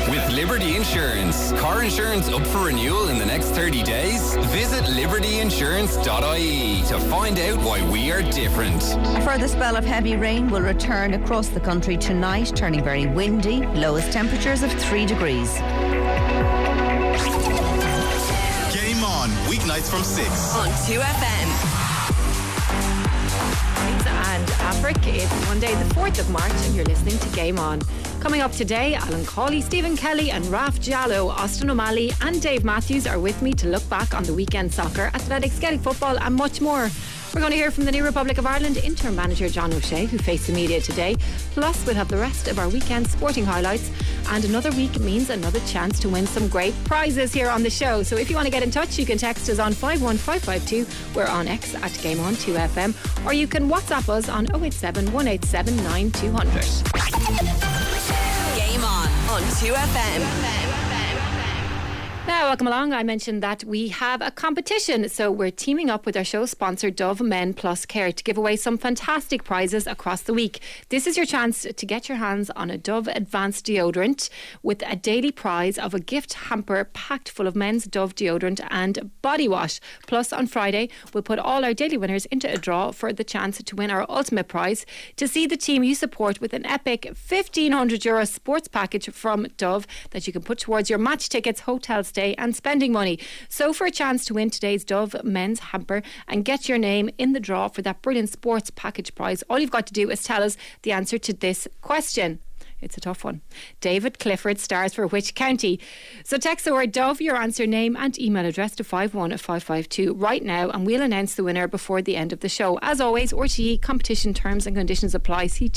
with Liberty Insurance. Car insurance up for renewal in the next 30 days? Visit libertyinsurance.ie to find out why we are different. A further spell of heavy rain will return across the country tonight, turning very windy. Lowest temperatures of 3 degrees. Game On, weeknights from 6 on 2FM. And Afric, it's Monday the 4th of March and you're listening to Game On. Coming up today, Alan Cawley, Stephen Kelly and Raf Jallow, Austin O'Malley and Dave Matthews are with me to look back on the weekend soccer, athletics, Gaelic football and much more. We're going to hear from the New Republic of Ireland interim manager John O'Shea, who faced the media today. Plus we'll have the rest of our weekend sporting highlights, and another week means another chance to win some great prizes here on the show. So if you want to get in touch, you can text us on 51552. We're on X at Game On 2FM, or you can WhatsApp us on 087 187 9200. Game On 2FM. Now, welcome along. I mentioned that we have a competition, so we're teaming up with our show sponsor Dove Men Plus Care to give away some fantastic prizes across the week. This is your chance to get your hands on a Dove Advanced Deodorant with a daily prize of a gift hamper packed full of men's Dove deodorant and body wash. Plus, on Friday, we'll put all our daily winners into a draw for the chance to win our ultimate prize, to see the team you support with an epic €1,500 sports package from Dove that you can put towards your match tickets, hotel stay and spending money. So for a chance to win today's Dove men's hamper and get your name in the draw for that brilliant sports package prize, all you've got to do is tell us the answer to this question. It's a tough one. David Clifford stars for which county? So text the word Dove, your answer, name and email address to 51552 right now, and we'll announce the winner before the end of the show. As always, RTE competition terms and conditions apply. See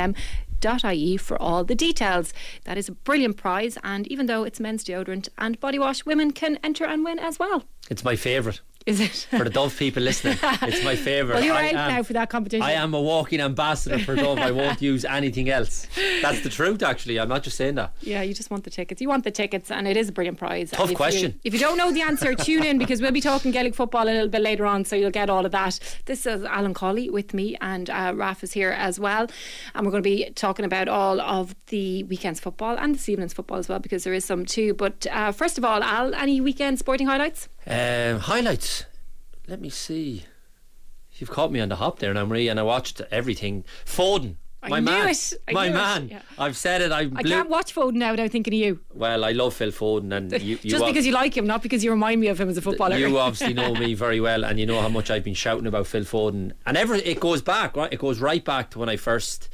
2fm.ie for all the details. That is a brilliant prize, and even though it's men's deodorant and body wash, women can enter and win as well. It's my favourite. Is it? For the Dove people listening, it's my favourite. Well, you're out now for that competition. I am a walking ambassador for Dove. I won't use anything else. That's the truth, actually. I'm not just saying that. Yeah, you just want the tickets. You want the tickets, and it is a brilliant prize. Tough question. If you don't know the answer, tune in, because we'll be talking Gaelic football a little bit later on, so you'll get all of that. This is Alan Cawley with me, and Raf is here as well, and we're going to be talking about all of the weekend's football and this evening's football as well, because there is some too. But first of all, Al, any weekend sporting highlights? Highlights. Let me see. You've caught me on the hop there now, Marie, and I watched everything. Foden. My man. Yeah. I've said it. I can't watch Foden now without thinking of you. Well, I love Phil Foden, and you just because you like him, not because you remind me of him as a footballer. You obviously know me very well, and you know how much I've been shouting about Phil Foden. And it goes back, right? It goes right back to when I first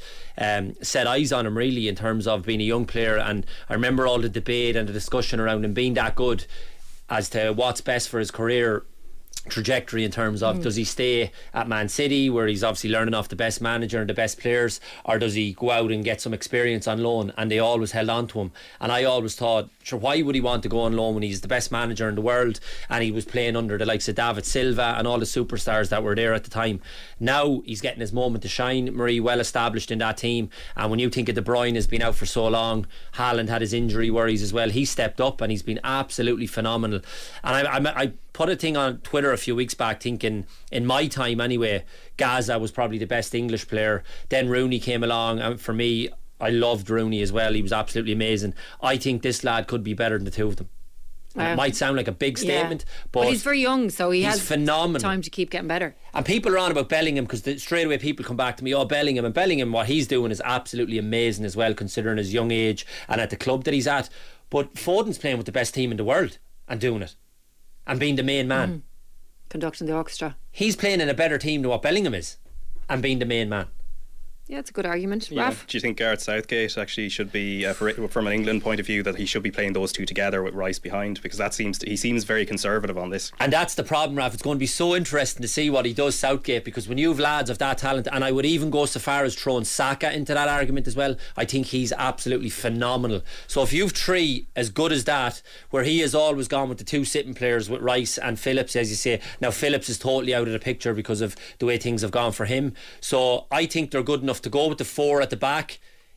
set eyes on him, really, in terms of being a young player. And I remember all the debate and the discussion around him being that good as to what's best for his career trajectory, in terms of does he stay at Man City, where he's obviously learning off the best manager and the best players, or does he go out and get some experience on loan? And they always held on to him, and I always thought, sure, why would he want to go on loan when he's the best manager in the world, and he was playing under the likes of David Silva and all the superstars that were there at the time. Now he's getting his moment to shine, Marie, well established in that team. And when you think of De Bruyne has been out for so long, Haaland had his injury worries as well, he stepped up and he's been absolutely phenomenal. And I put a thing on Twitter a few weeks back thinking, in my time anyway, Gaza was probably the best English player. Then Rooney came along, and for me, I loved Rooney as well. He was absolutely amazing. I think this lad could be better than the two of them. It might sound like a big statement, but he's very young, so he has phenomenal time to keep getting better. And people are on about Bellingham, because straight away people come back to me, Bellingham, and Bellingham, what he's doing is absolutely amazing as well, considering his young age and at the club that he's at. But Foden's playing with the best team in the world and doing it and being the main man, conducting the orchestra. He's playing in a better team than what Bellingham is and being the main man. Yeah, it's a good argument. Yeah. Raf? Do you think Gareth Southgate actually should be, from an England point of view, that he should be playing those two together with Rice behind? Because he seems very conservative on this. And that's the problem, Raf. It's going to be so interesting to see what he does, Southgate, because when you have lads of that talent, and I would even go so far as throwing Saka into that argument as well, I think he's absolutely phenomenal. So if you've three as good as that, where he has always gone with the two sitting players with Rice and Phillips, as you say, now Phillips is totally out of the picture because of the way things have gone for him. So I think they're good enough to go with the four at the back.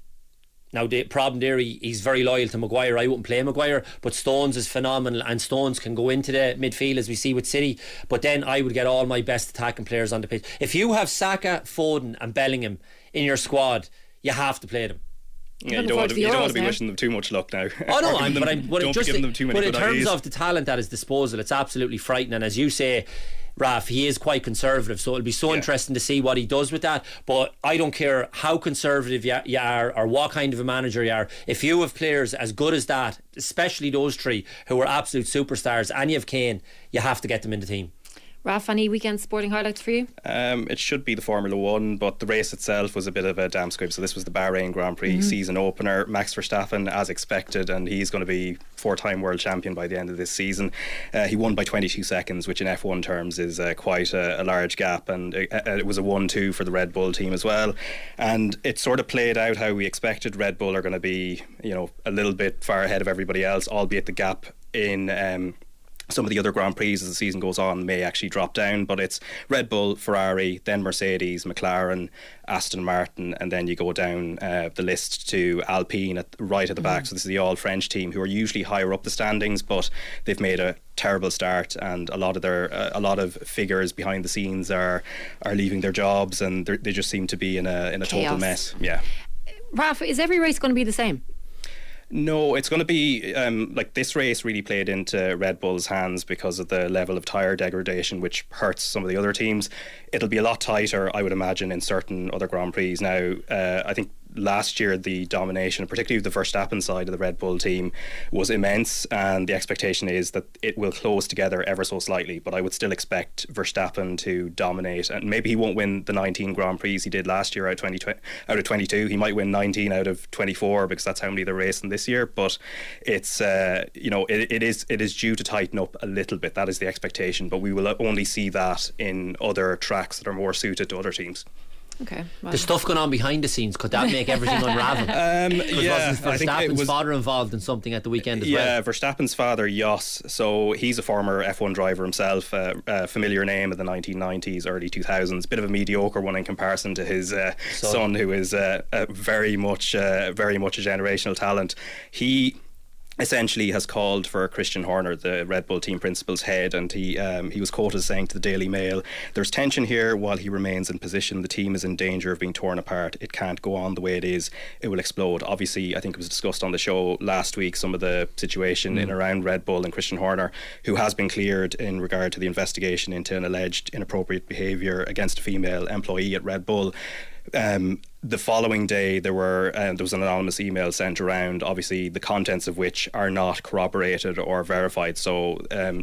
Now the problem there, he's very loyal to Maguire. I wouldn't play Maguire, but Stones is phenomenal, and Stones can go into the midfield as we see with City. But then I would get all my best attacking players on the pitch. If you have Saka, Foden and Bellingham in your squad, you have to play them. Yeah, you don't want to be wishing them too much luck now. Oh no, don't be giving them too many but in good terms ideas. of the talent at his disposal, it's absolutely frightening. As you say, Raf, he is quite conservative, so it'll be so interesting to see what he does with that. But I don't care how conservative you are or what kind of a manager you are. If you have players as good as that, especially those three who are absolute superstars, and you have Kane, you have to get them in the team. Raf, any weekend sporting highlights for you? It should be the Formula 1, but the race itself was a bit of a damn squib. So this was the Bahrain Grand Prix season opener. Max Verstappen, as expected, and he's going to be 4-time world champion by the end of this season. He won by 22 seconds, which in F1 terms is quite a large gap, and it was a 1-2 for the Red Bull team as well. And it sort of played out how we expected. Red Bull are going to be, a little bit far ahead of everybody else, albeit the gap in some of the other Grand Prix as the season goes on may actually drop down, but it's Red Bull, Ferrari, then Mercedes, McLaren, Aston Martin, and then you go down the list to Alpine right at the back. So this is the all French team who are usually higher up the standings, but they've made a terrible start, and a lot of figures behind the scenes are leaving their jobs, and they just seem to be in a total mess. Yeah. Raf, is every race going to be the same? No, it's going to be like this race really played into Red Bull's hands because of the level of tyre degradation, which hurts some of the other teams. It'll be a lot tighter, I would imagine, in certain other Grand Prix. Now, I think last year the domination, particularly the Verstappen side of the Red Bull team, was immense, and the expectation is that it will close together ever so slightly, but I would still expect Verstappen to dominate, and maybe he won't win the 19 Grand Prix he did last year out of 22. He might win 19 out of 24 because that's how many they're racing this year, but it's it is due to tighten up a little bit. That is the expectation, but we will only see that in other tracks that are more suited to other teams. Okay. Right. The stuff going on behind the scenes, could that make everything unravel? Yeah, I think Verstappen's father involved in something at the weekend as well. Yeah, Verstappen's father, Jos. So he's a former F1 driver himself, a familiar name of the 1990s, early 2000s. Bit of a mediocre one in comparison to his son, who is very much a generational talent. He essentially has called for Christian Horner, the Red Bull team principal's head, and he was quoted as saying to the Daily Mail, "There's tension here while he remains in position. The team is in danger of being torn apart. It can't go on the way it is. It will explode." Obviously, I think it was discussed on the show last week, some of the situation in around Red Bull and Christian Horner, who has been cleared in regard to the investigation into an alleged inappropriate behaviour against a female employee at Red Bull. The following day there was an anonymous email sent around, obviously the contents of which are not corroborated or verified, so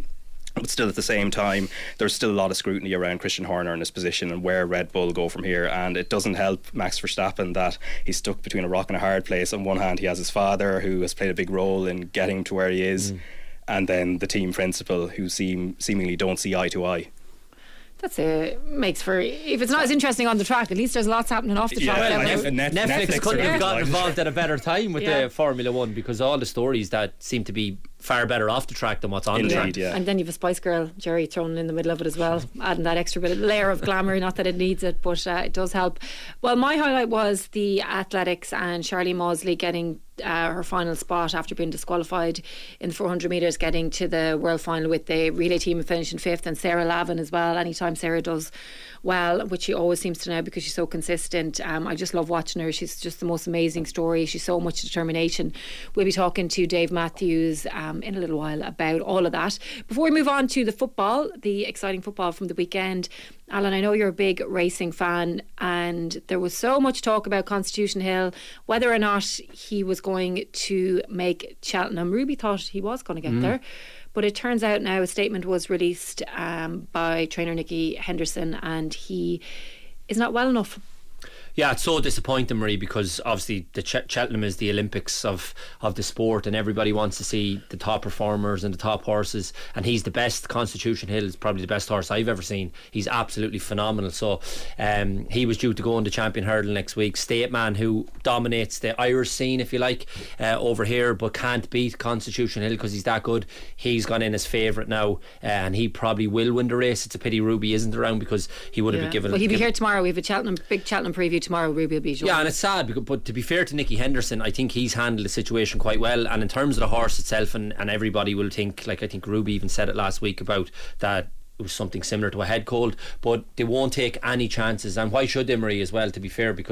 but still at the same time there's still a lot of scrutiny around Christian Horner and his position and where Red Bull go from here, and it doesn't help Max Verstappen that he's stuck between a rock and a hard place. On one hand he has his father, who has played a big role in getting him to where he is, and then the team principal, who seemingly don't see eye to eye. That's makes for, if it's not as interesting on the track, at least there's lots happening off the track. Netflix couldn't have gotten involved at a better time with the Formula 1, because all the stories that seem to be far better off the track than what's on the track. Yeah. And then you've a Spice Girl, Jerry, thrown in the middle of it as well, adding that extra bit of layer of glamour. Not that it needs it, but it does help. Well, my highlight was the athletics and Charlie Maudsley getting her final spot after being disqualified in the 400 metres, getting to the world final with the relay team and finishing fifth, and Sarah Lavin as well. Anytime Sarah does well, which she always seems to now because she's so consistent, I just love watching her. She's just the most amazing story. She's so much determination. We'll be talking to Dave Matthews in a little while about all of that. Before we move on to the football, the exciting football from the weekend, Alan, I know you're a big racing fan, and there was so much talk about Constitution Hill, whether or not he was going to make Cheltenham. Ruby thought he was going to get there, but it turns out now a statement was released by trainer Nicky Henderson, and he is not well enough. Yeah, it's so disappointing, Marie, because obviously the Cheltenham is the Olympics of the sport, and everybody wants to see the top performers and the top horses, and he's the best. Constitution Hill is probably the best horse I've ever seen. He's absolutely phenomenal. So he was due to go on the champion hurdle next week. State Man, who dominates the Irish scene, if you like, over here, but can't beat Constitution Hill because he's that good. He's gone in as favourite now, and he probably will win the race. It's a pity Ruby isn't around, because he would have been given. Well, he'll be here tomorrow. We have a big Cheltenham preview tomorrow. Ruby will be joining. Yeah, and it's sad, but to be fair to Nicky Henderson, I think he's handled the situation quite well. And in terms of the horse itself, and everybody will think, like I think Ruby even said it last week about that, it was something similar to a head cold, but they won't take any chances. And why should they, Marie, as well, to be fair, because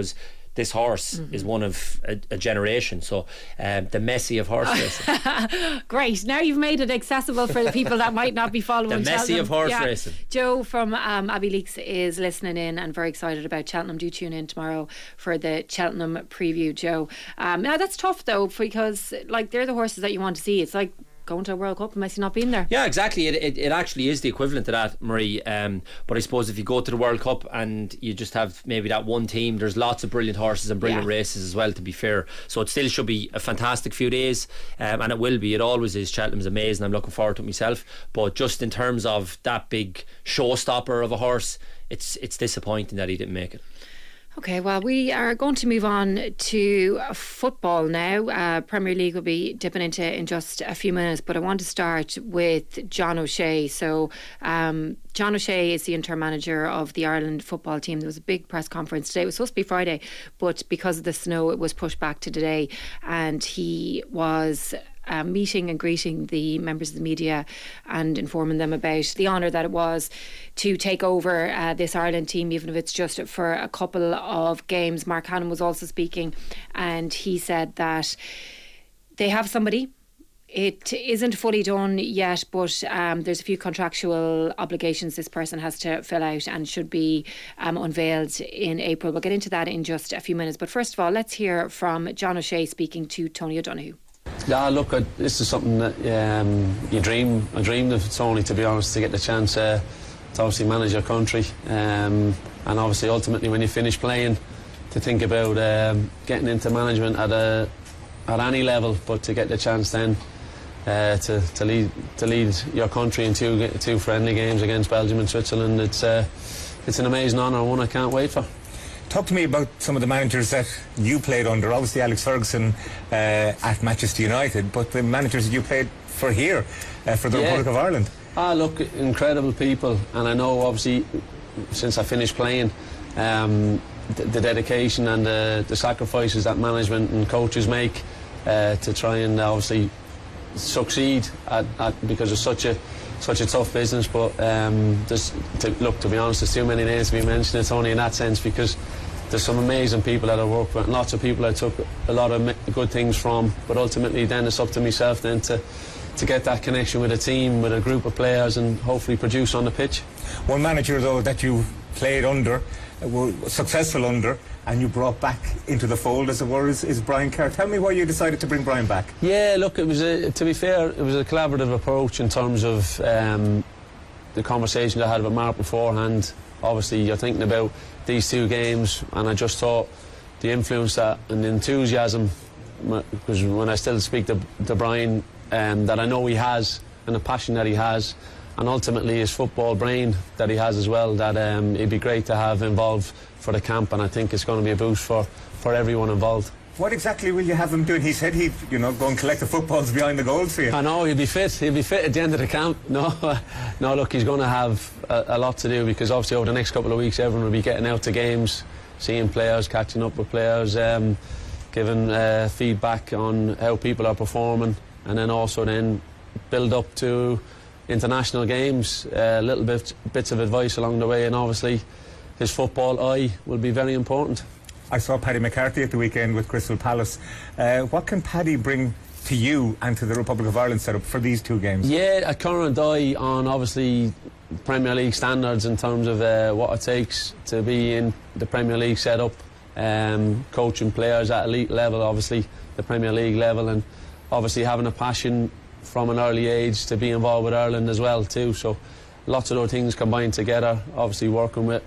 this horse is one of a generation. So the Messi of horse racing. Great. Now you've made it accessible for the people that might not be following the Messi Cheltenham. of horse racing. Joe from Abbey Leaks is listening in and very excited about Cheltenham. Do tune in tomorrow for the Cheltenham preview, Joe. Now that's tough though, because like they're the horses that you want to see. It's like going to a World Cup and Messi not being there. Yeah, exactly. It actually is the equivalent to that, Marie. But I suppose if you go to the World Cup and you just have maybe that one team, there's lots of brilliant horses and brilliant races as well, to be fair. So it still should be a fantastic few days, and it will be. It always is. Cheltenham's amazing. I'm looking forward to it myself. But just in terms of that big showstopper of a horse, it's disappointing that he didn't make it. Okay, well, we are going to move on to football now. Premier League will be dipping into in just a few minutes, but I want to start with John O'Shea. So John O'Shea is the interim manager of the Ireland football team. There was a big press conference today. It was supposed to be Friday, but because of the snow it was pushed back to today, and he was meeting and greeting the members of the media and informing them about the honour that it was to take over this Ireland team, even if it's just for a couple of games. Mark Hannon was also speaking, and he said that they have somebody. It isn't fully done yet, but there's a few contractual obligations this person has to fill out and should be unveiled in April. We'll get into that in just a few minutes, but first of all, let's hear from John O'Shea speaking to Tony O'Donoghue. Yeah, look, this is something that I dreamed of, Tony, to be honest, to get the chance to obviously manage your country, and obviously ultimately when you finish playing, to think about getting into management at any level, but to get the chance then to lead your country in two friendly games against Belgium and Switzerland, it's an amazing honour, one I can't wait for. Talk to me about some of the managers that you played under. Obviously Alex Ferguson at Manchester United, but the managers that you played for here, for the Republic of Ireland. Look, incredible people, and I know obviously since I finished playing, the dedication and the sacrifices that management and coaches make to try and obviously succeed because it's such a tough business. But to be honest, there's too many names to be mentioned. It's only in that sense, because there's some amazing people that I work with and lots of people I took a lot of good things from, but ultimately then it's up to myself then to get that connection with a team, with a group of players, and hopefully produce on the pitch. One manager though that you played under, were successful under, and you brought back into the fold, as it were, is Brian Kerr. Tell me why you decided to bring Brian back. Yeah, look, it was to be fair, it was a collaborative approach in terms of the conversation I had with Mark beforehand. Obviously you're thinking about these two games, and I just thought the influence that and the enthusiasm, because when I still speak to Brian, that I know he has, and the passion that he has, and ultimately his football brain that he has as well, that it'd be great to have involved for the camp, and I think it's going to be a boost for everyone involved. What exactly will you have him doing? He said he'd go and collect the footballs behind the goals for you. I know, he'll be fit at the end of the camp. No, look, he's going to have a lot to do, because obviously over the next couple of weeks everyone will be getting out to games, seeing players, catching up with players, giving feedback on how people are performing, and then also then build up to international games, little bits of advice along the way, and obviously his football eye will be very important. I saw Paddy McCarthy at the weekend with Crystal Palace. What can Paddy bring to you and to the Republic of Ireland setup for these two games? Yeah, a current eye on obviously Premier League standards in terms of what it takes to be in the Premier League setup, coaching players at elite level, obviously the Premier League level, and obviously having a passion from an early age to be involved with Ireland as well too. So lots of those things combined together, obviously working with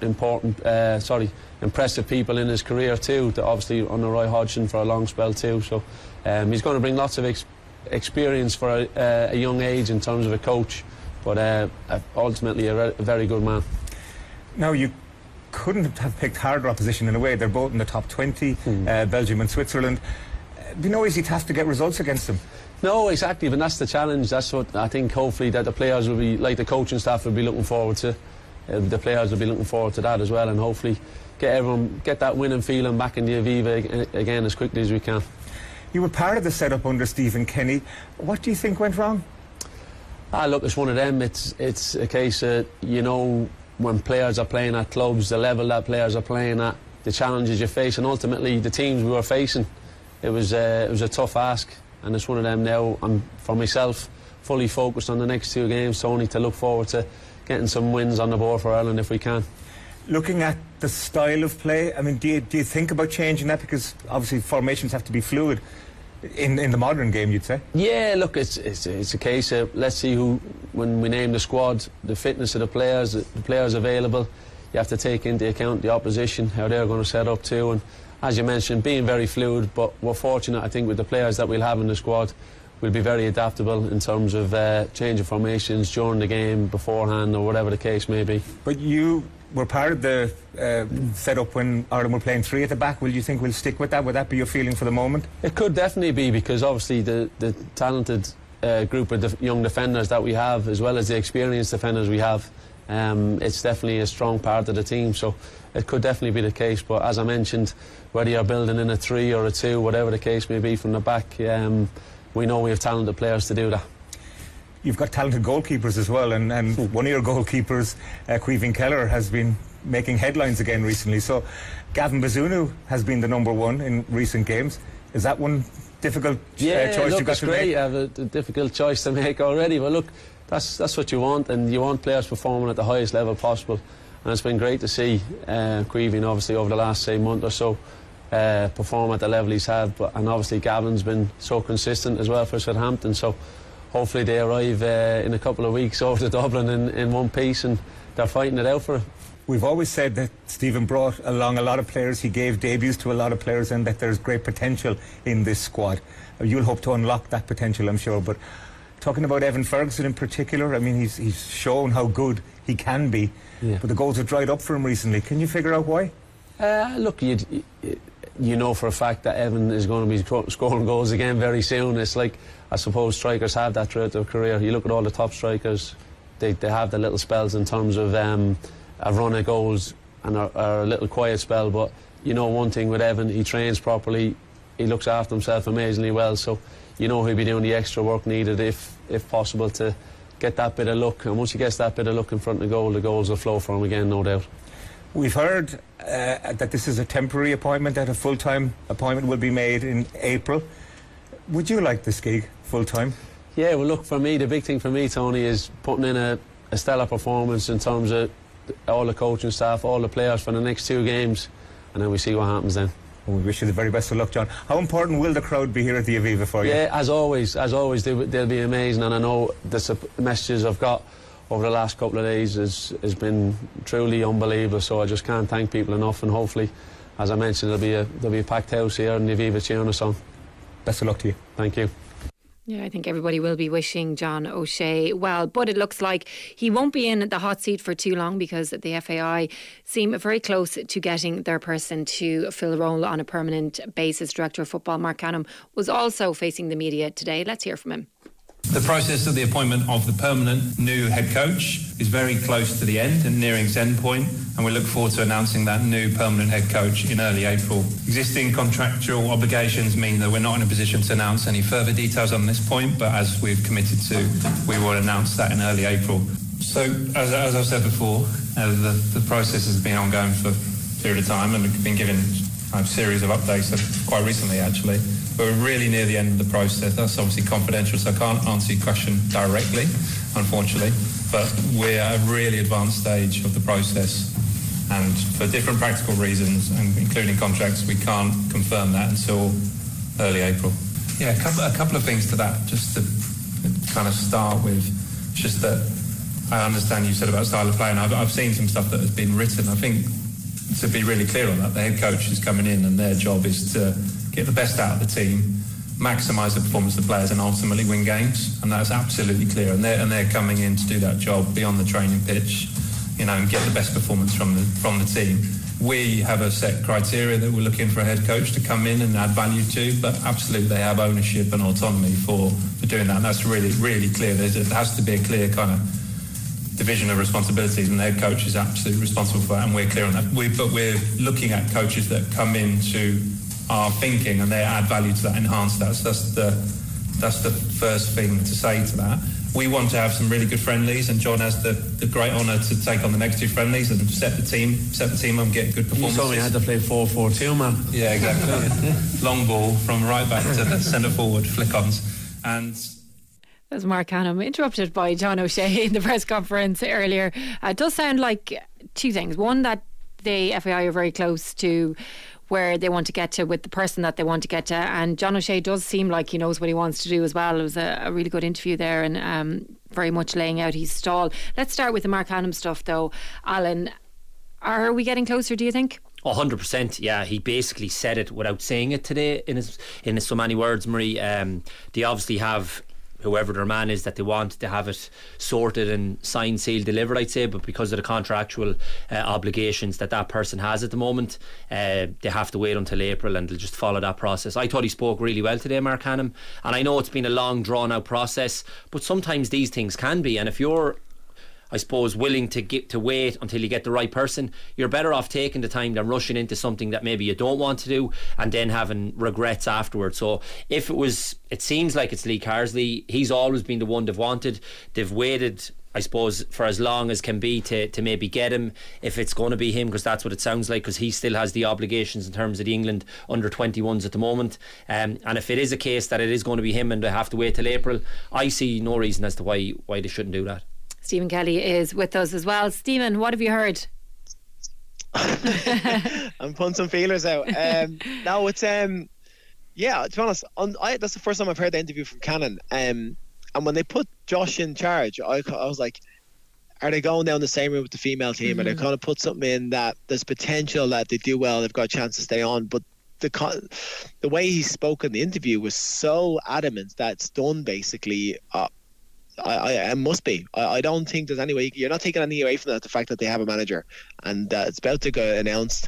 impressive people in his career too, obviously under Roy Hodgson for a long spell too. So he's going to bring lots of experience for a young age in terms of a coach, but ultimately a very good man. Now, you couldn't have picked harder opposition in a way. They're both in the top 20, Belgium and Switzerland. It'd be no easy task to get results against them. No, exactly, but that's the challenge. That's what I think hopefully that the players will be, like the coaching staff will be looking forward to. The players will be looking forward to that as well, and hopefully get that winning feeling back in the Aviva again as quickly as we can. You were part of the setup under Stephen Kenny. What do you think went wrong? Look, it's one of them. It's a case of, when players are playing at clubs, the level that players are playing at, the challenges you face, and ultimately the teams we were facing, it was a tough ask, and it's one of them now. I'm, for myself, fully focused on the next 2 games, Tony, to look forward to getting some wins on the board for Ireland if we can. Looking at the style of play, I mean, do you think about changing that? Because obviously formations have to be fluid in the modern game, you'd say. Yeah, look, it's a case of, let's see who, when we name the squad, the fitness of the players available. You have to take into account the opposition, how they're going to set up too, and as you mentioned, being very fluid. But we're fortunate, I think, with the players that we'll have in the squad. We'll be very adaptable in terms of changing formations during the game, beforehand, or whatever the case may be. But you were part of the setup when Ireland were playing 3 at the back. Will you think we'll stick with that? Would that be your feeling for the moment? It could definitely be, because obviously the talented group of young defenders that we have, as well as the experienced defenders we have, it's definitely a strong part of the team, so it could definitely be the case. But as I mentioned, whether you're building in a 3 or a 2, whatever the case may be from the back, we know we have talented players to do that. You've got talented goalkeepers as well, and one of your goalkeepers, Caoimhín Kelleher, has been making headlines again recently. So Gavin Bazunu has been the #1 in recent games. Is that one difficult choice look, you've got to make? great. I have a difficult choice to make already, but look, that's what you want, and you want players performing at the highest level possible. And it's been great to see Caoimhín, obviously, over the last, say, month or so, perform at the level he's had. And obviously Gavin's been so consistent as well for Southampton, so hopefully they arrive in a couple of weeks over to Dublin in one piece, and they're fighting it out for it. We've always said that Stephen brought along a lot of players. He gave debuts to a lot of players, and that there's great potential in this squad. You'll hope to unlock that potential, I'm sure. But talking about Evan Ferguson in particular, I mean, he's shown how good he can be, but the goals have dried up for him recently. Can you figure out why? Look, you know for a fact that Evan is going to be scoring goals again very soon. It's like, I suppose strikers have that throughout their career. You look at all the top strikers, they have the little spells in terms of a run of goals and a little quiet spell. But you know one thing with Evan, he trains properly, he looks after himself amazingly well, so you know he'll be doing the extra work needed if possible to get that bit of luck. And once he gets that bit of luck in front of the goal, the goals will flow for him again, no doubt. We've heard that this is a temporary appointment, that a full-time appointment will be made in April. Would you like this gig full-time? Yeah, well look, for me, the big thing for me, Tony, is putting in a stellar performance in terms of all the coaching staff, all the players for the next 2 games, and then we see what happens then. Well, we wish you the very best of luck, John. How important will the crowd be here at the Aviva for you? Yeah, as always, they'll be amazing, and I know the messages I've got over the last couple of days has been truly unbelievable, so I just can't thank people enough, and hopefully, as I mentioned, there'll be a packed house here in the Aviva cheering us on. Best of luck to you. Thank you. Yeah, I think everybody will be wishing John O'Shea well, but it looks like he won't be in the hot seat for too long, because the FAI seem very close to getting their person to fill a role on a permanent basis. Director of Football Mark Canham was also facing the media today. Let's hear from him. The process of the appointment of the permanent new head coach is very close to the end and nearing its end point, and we look forward to announcing that new permanent head coach in early April. Existing contractual obligations mean that we're not in a position to announce any further details on this point, but as we've committed to, we will announce that in early April. So, as I've said before, the process has been ongoing for a period of time, and we've been given a series of updates quite recently, actually. But we're really near the end of the process. That's obviously confidential, so I can't answer your question directly, unfortunately. But we're at a really advanced stage of the process, and for different practical reasons, and including contracts, we can't confirm that until early April. Yeah, a couple of things to that, just to kind of start with. Just that I understand you said about style of play, and I've seen some stuff that has been written. I think, to be really clear on that, the head coach is coming in and their job is to get the best out of the team, maximise the performance of the players, and ultimately win games. And that's absolutely clear. And they're coming in to do that job beyond the training pitch, and get the best performance from the team. We have a set criteria that we're looking for a head coach to come in and add value to, but absolutely they have ownership and autonomy for doing that. And that's really, really clear. There has to be a clear kind of division of responsibilities, and the head coach is absolutely responsible for that, and we're clear on that. But we're looking at coaches that come into our thinking and they add value to that, enhance that. So that's That's the first thing to say to that. We want to have some really good friendlies, and John has the great honour to take on the next 2 friendlies and set the team up and get good performances. You told me I had to play 4-4-2, man. Yeah, exactly. Long ball from right back to the centre forward, flick-ons. And as Mark Hannam interrupted by John O'Shea in the press conference earlier. It does sound like 2 things. One, that the FAI are very close to where they want to get to with the person that they want to get to, and John O'Shea does seem like he knows what he wants to do as well. It was a really good interview there, and very much laying out his stall. Let's start with the Mark Hannam stuff though. Alan, are we getting closer, do you think? 100%, yeah. He basically said it without saying it today in his so many words, Marie. They obviously have whoever their man is that they want to have it sorted and signed, sealed, delivered, I'd say, but because of the contractual obligations that person has at the moment, they have to wait until April, and they'll just follow that process. I thought he spoke really well today, Mark Hannam, and I know it's been a long drawn out process, but sometimes these things can be, and if you're, I suppose, willing to wait until you get the right person, you're better off taking the time than rushing into something that maybe you don't want to do and then having regrets afterwards. So if it seems like it's Lee Carsley, he's always been the one they've wanted. They've waited, I suppose, for as long as can be to maybe get him, if it's going to be him, because that's what it sounds like, because he still has the obligations in terms of the England under-21s at the moment, and if it is a case that it is going to be him and they have to wait till April, I see no reason as to why they shouldn't do that. Stephen Kelly is with us as well. Stephen, what have you heard? I'm putting some feelers out. No, it's yeah, to be honest, that's the first time I've heard the interview from Cannon, and when they put Josh in charge, I was like, are they going down the same route with the female team? Are they kind of put something in that there's potential that they do well, they've got a chance to stay on? But the way he spoke in the interview was so adamant that it's done basically. I must be. I don't think there's any way you're not taking anything away from that. The fact that they have a manager, and it's about to get announced.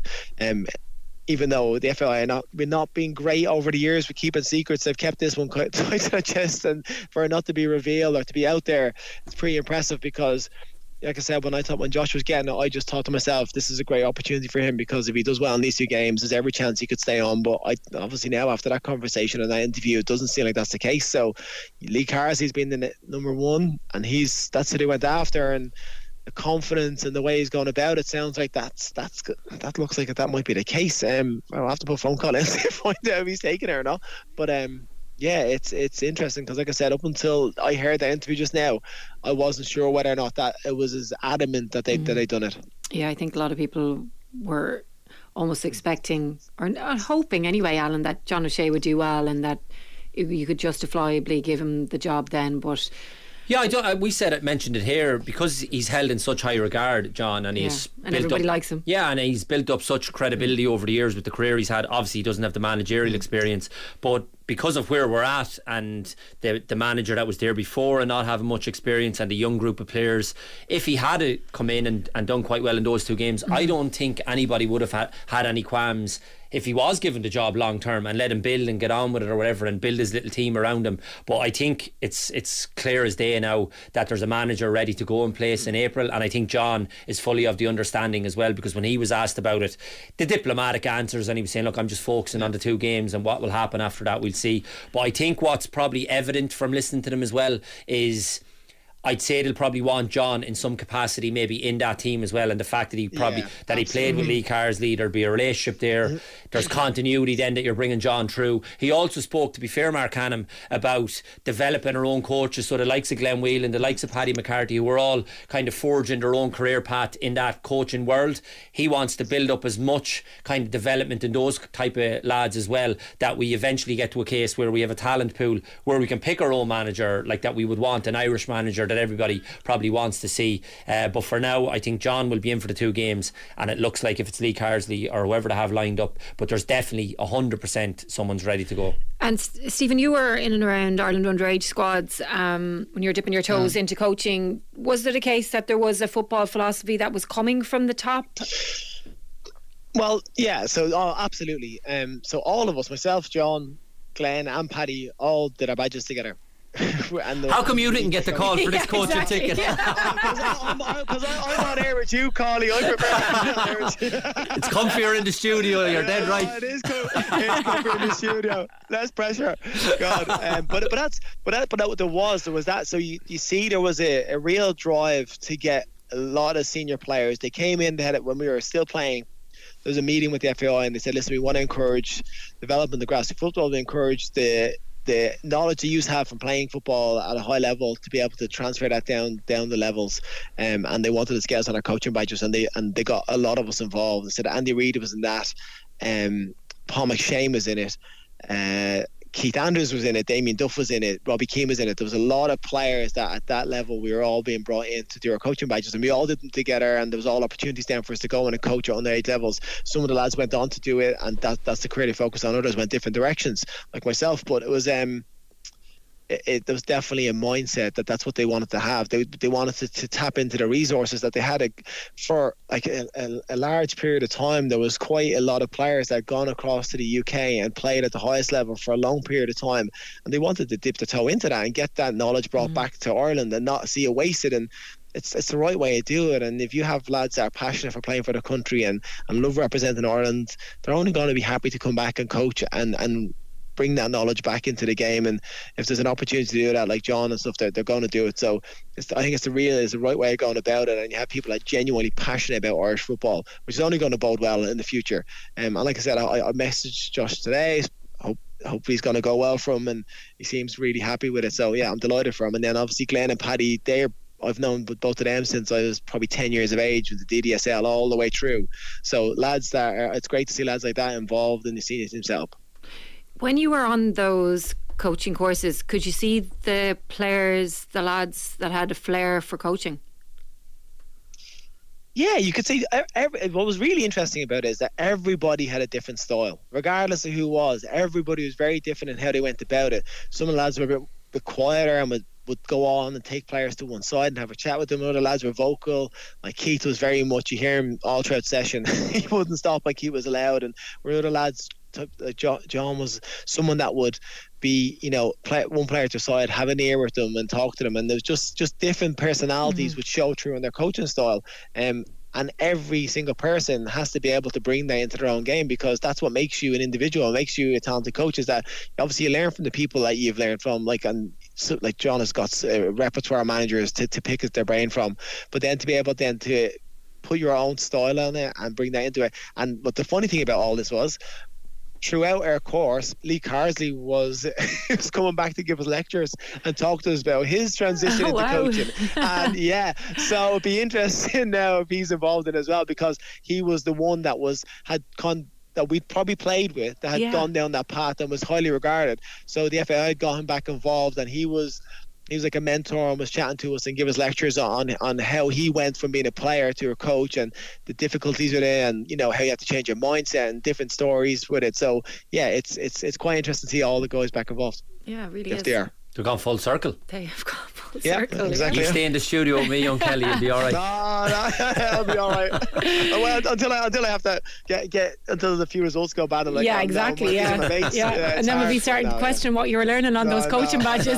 Even though the FAI we're not being great over the years with keeping secrets, they've kept this one quite tight to their chest, and for it not to be revealed or to be out there, it's pretty impressive. Because, like I said, when Josh was getting it, I just thought to myself, this is a great opportunity for him, because if he does well in these 2 games, there's every chance he could stay on. But obviously now, after that conversation and that interview, it doesn't seem like that's the case. So Lee Carsley's been the number 1, and that's who they went after, and the confidence and the way he's going about it sounds like that looks like that might be the case. I'll have to put a phone call in to find out if he's taking it or not. But yeah, it's interesting, because like I said, up until I heard the interview just now, I wasn't sure whether or not that it was as adamant that they'd done it. Yeah, I think a lot of people were almost expecting, or hoping anyway, Alan, that John O'Shea would do well and that you could justifiably give him the job then. But yeah, we mentioned it here, because he's held in such high regard, John, and everybody likes him. Yeah, and he's built up such credibility over the years with the career he's had. Obviously, he doesn't have the managerial experience, but because of where we're at and the manager that was there before and not having much experience, and the young group of players, if he had come in and done quite well in those 2 games, I don't think anybody would have had any qualms if he was given the job long term and let him build and get on with it or whatever, and build his little team around him. But I think it's clear as day now that there's a manager ready to go in place in April, and I think John is fully of the understanding as well, because when he was asked about it, the diplomatic answers, and he was saying, look, I'm just focusing on the 2 games, and what will happen after that we'll see. But I think what's probably evident from listening to them as well is, I'd say they'll probably want John in some capacity maybe in that team as well, and the fact that he played with Lee Carsley, there'll be a relationship there. There's continuity then that you're bringing John through. He also spoke, to be fair, Mark Hannam, about developing our own coaches, so the likes of Glenn Whelan, the likes of Paddy McCarthy, who are all kind of forging their own career path in that coaching world. He wants to build up as much kind of development in those type of lads as well, that we eventually get to a case where we have a talent pool where we can pick our own manager, like that we would want an Irish manager that everybody probably wants to see. But for now, I think John will be in for the 2 games, and it looks like if it's Lee Carsley or whoever they have lined up, but there's definitely 100% someone's ready to go. And Stephen, you were in and around Ireland underage squads when you were dipping your toes into coaching. Was it a case that there was a football philosophy that was coming from the top? Well, yeah, so absolutely. So all of us, myself, John, Glenn and Paddy, all did our badges together. How come you didn't get the call for this coaching ticket? Because I'm on air with you, Carly. I'm prepared. It's comfier in the studio. You're dead right. It is comfier in the studio. Less pressure. God. But there was that. So you see, there was a real drive to get a lot of senior players. They came in. They had it when we were still playing. There was a meeting with the FAI, and they said, "Listen, we want to encourage development of grassroots football. We encourage the knowledge that you have from playing football at a high level to be able to transfer that down the levels." And they wanted to get us on our coaching badges, and they got a lot of us involved. They said Andy Reid was in that, Paul McShane was in it, Keith Andrews was in it, Damien Duff was in it, Robbie Keane was in it. There was a lot of players that at that level we were all being brought in to do our coaching badges, and we all did them together, and there was all opportunities down for us to go in and coach at underage levels. Some of the lads went on to do it, and that's the career they focused on. Others went different directions, like myself, but it was there was definitely a mindset that's what they wanted to have. They wanted to tap into the resources that they had. For like a large period of time, there was quite a lot of players that had gone across to the UK and played at the highest level for a long period of time, and they wanted to dip their toe into that and get that knowledge brought back to Ireland and not see it wasted. And it's the right way to do it. And if you have lads that are passionate for playing for the country and love representing Ireland, they're only going to be happy to come back and coach and bring that knowledge back into the game. And if there's an opportunity to do that, like John and stuff, they're going to do it. So I think it's the right way of going about it. And you have people that are genuinely passionate about Irish football, which is only going to bode well in the future. And like I said, I messaged Josh today. Hopefully he's going to go well for him, and he seems really happy with it. So yeah, I'm delighted for him. And then obviously Glenn and Paddy, I've known both of them since I was probably 10 years of age with the DDSL all the way through. So it's great to see lads like that involved in the seniors himself. When you were on those coaching courses, could you see the players, the lads that had a flair for coaching? Yeah, you could see. What was really interesting about it is that everybody had a different style, regardless of who it was. Everybody was very different in how they went about it. Some of the lads were a bit quieter and would go on and take players to one side and have a chat with them. Other lads were vocal. Like Keith was very much, you hear him all throughout session. He wouldn't stop like he was allowed. And where other lads, John was someone that would be, play one player to side, have an ear with them and talk to them. And there was just different personalities would show through in their coaching style. And every single person has to be able to bring that into their own game, because that's what makes you an individual, makes you a talented coach, is that obviously you learn from the people that you've learned from, like John has got repertoire managers to pick their brain from, but then to be able then to put your own style on it and bring that into it. But the funny thing about all this was, throughout our course, Lee Carsley was coming back to give us lectures and talk to us about his transition into coaching. And so it'd be interesting now if he's involved in it as well, because he was the one that we'd probably played with, that had gone down that path and was highly regarded. So the FAI got him back involved, and he was like a mentor and was chatting to us and give us lectures on how he went from being a player to a coach and the difficulties with it, and how you have to change your mindset and different stories with it. So yeah, it's quite interesting to see all the guys back involved. Yeah, really if is. they are. They've gone full circle. They have gone full circle. Exactly. You stay in the studio with me, young Kelly, you'll be all right. No, I'll be all right. Well, until I have to get until the few results go bad. And exactly. And then we'll be starting to question what you were learning on those coaching badges.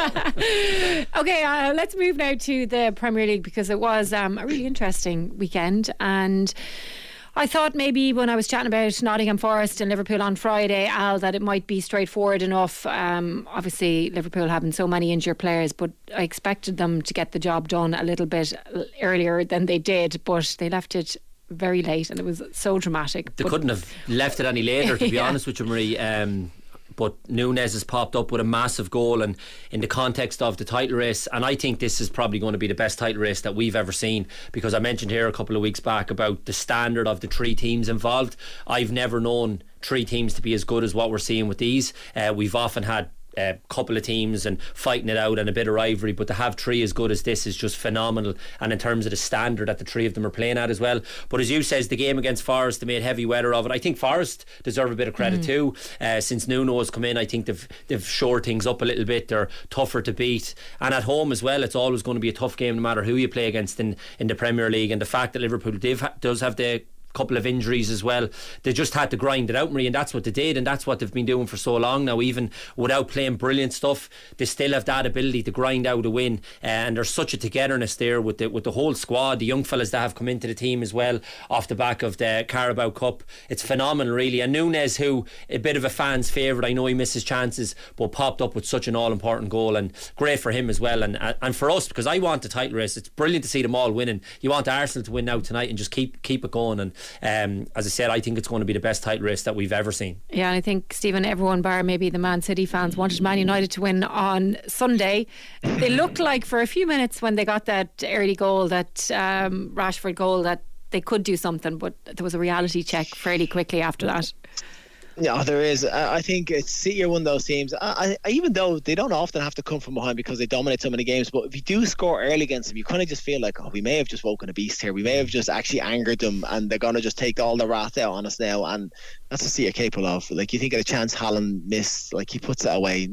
Okay, let's move now to the Premier League, because it was a really interesting weekend, and I thought maybe when I was chatting about Nottingham Forest and Liverpool on Friday, Al, that it might be straightforward enough. Obviously, Liverpool having so many injured players, but I expected them to get the job done a little bit earlier than they did, but they left it very late, and it was so dramatic. They couldn't have left it any later, to be honest with you, Marie. But Núñez has popped up with a massive goal, and in the context of the title race, and I think this is probably going to be the best title race that we've ever seen, because I mentioned here a couple of weeks back about the standard of the three teams involved. I've never known three teams to be as good as what we're seeing with these. We've often had a couple of teams and fighting it out and a bit of rivalry, but to have three as good as this is just phenomenal, and in terms of the standard that the three of them are playing at as well. But as you says, the game against Forest, they made heavy weather of it. I think Forest deserve a bit of credit too. Since Nuno has come in, I think they've shored things up a little bit. They're tougher to beat, and at home as well, it's always going to be a tough game no matter who you play against in the Premier League. And the fact that Liverpool does have the couple of injuries as well. They just had to grind it out, Marie, and that's what they did, and that's what they've been doing for so long now. Even without playing brilliant stuff, they still have that ability to grind out a win, and there's such a togetherness there with the whole squad, the young fellas that have come into the team as well off the back of the Carabao Cup. It's phenomenal, really. And Núñez, who a bit of a fan's favourite, I know he missed his chances, but popped up with such an all-important goal, and great for him as well, and for us, because I want the title race. It's brilliant to see them all winning. You want Arsenal to win now tonight and just keep it going, and as I said, I think it's going to be the best title race that we've ever seen. Yeah, and I think, Stephen, everyone bar maybe the Man City fans wanted Man United to win on Sunday. They looked like for a few minutes when they got that early goal, that Rashford goal, that they could do something, but there was a reality check fairly quickly after that. Yeah, there is. I think it's City are one of those teams. Even though they don't often have to come from behind because they dominate so many games, but if you do score early against them, you kind of just feel like, oh, we may have just woken a beast here. We may have just actually angered them, and they're going to just take all the wrath out on us now. And that's what City are capable of. Like, you think of the chance Haaland missed, like he puts it away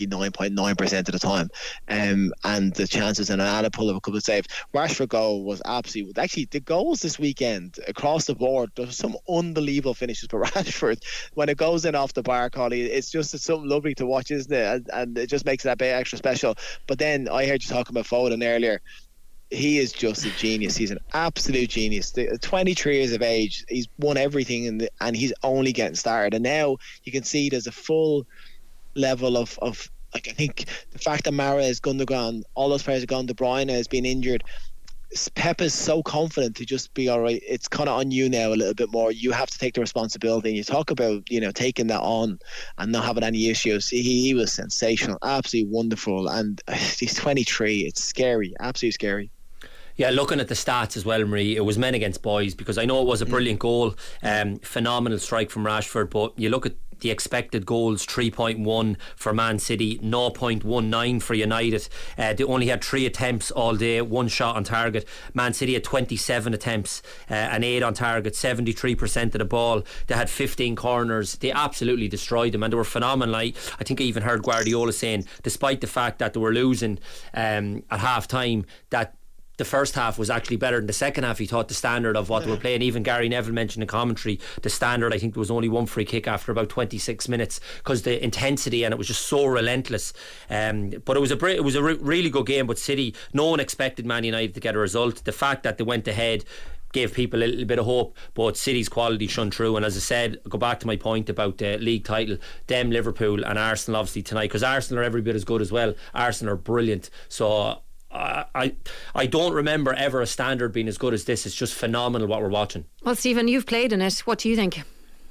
99.9% of the time, and the chances and a pull of a couple of saves. Rashford goal was absolutely. Actually, the goals this weekend across the board, there's some unbelievable finishes for Rashford. When it goes in off the bar, Collie, it's something lovely to watch, isn't it? And it just makes that bit extra special. But then I heard you talking about Foden earlier. He is just a genius. He's an absolute genius. 23 years of age, he's won everything, and he's only getting started. And now you can see there's a full level of like, I think the fact that Mahrez, Gundogan, all those players have gone, De Bruyne has been injured. Pep is so confident to just be all right. It's kind of on you now a little bit more. You have to take the responsibility, and you talk about, taking that on and not having any issues. He was sensational, absolutely wonderful, and he's 23. It's scary, absolutely scary. Yeah, looking at the stats as well, Marie, it was men against boys, because I know it was a brilliant goal, phenomenal strike from Rashford, but you look at the expected goals, 3.1 for Man City, 0.19 for United. They only had 3 attempts all day, 1 shot on target. Man City had 27 attempts and 8 on target, 73% of the ball. They had 15 corners. They absolutely destroyed them, and they were phenomenal. I think I even heard Guardiola saying, despite the fact that they were losing at half time, that the first half was actually better than the second half. He thought the standard of what they were playing, even Gary Neville mentioned in commentary, the standard, I think there was only 1 free kick after about 26 minutes because the intensity, and it was just so relentless. But it was a really good game. But City, no one expected Man United to get a result. The fact that they went ahead gave people a little bit of hope, but City's quality shone through. And as I said, go back to my point about the league title, them, Liverpool and Arsenal obviously tonight, because Arsenal are every bit as good as well. Arsenal are brilliant. So I don't remember ever a standard being as good as this. It's just phenomenal what we're watching. Well, Stephen, you've played in it. What do you think?